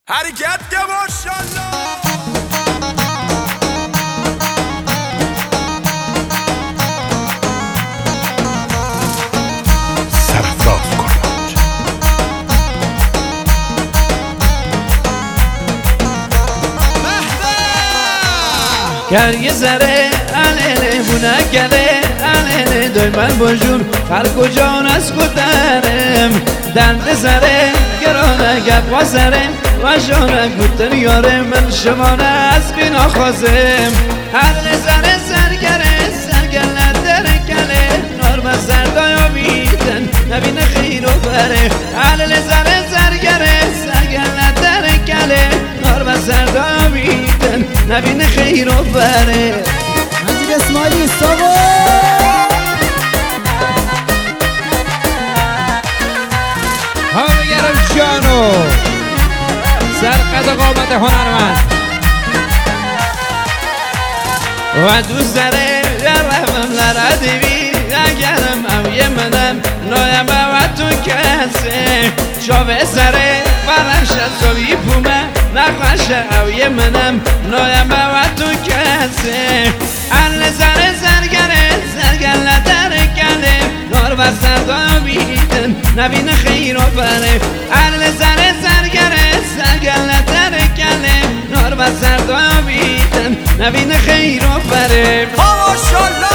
حرکت که ماشالله گر یه ذره علیه بونه گره علیه دوی من بجور خلق و جان از کدرم دند ذره گرانه گب و ذره و جانه گوتن یاره من شمانه از بینا خوازم علیه ذره زرگره زرگله در گله نار و زردایا بیدن نبین خیر و بره علیه ذره زرگره زرگله در گله نار و زردایا بیدن نبین خیر و بره مجید اسماعیلی ساوا ها بگرم جانو سرقد قامت هنرمند و دوست داره رحمم لردیوی اگرم اوی منم نایم و تو کسه جاوه سره فرشت سوی پومه نقشه اوی منم نایم و تو کسه ال زره زرگره زرگله در گله نار و زردا بیدن نبین خیر و بره ال زره زرگره زرگله در گله نار و زردا بیدن نبین خیر و بره ماشالله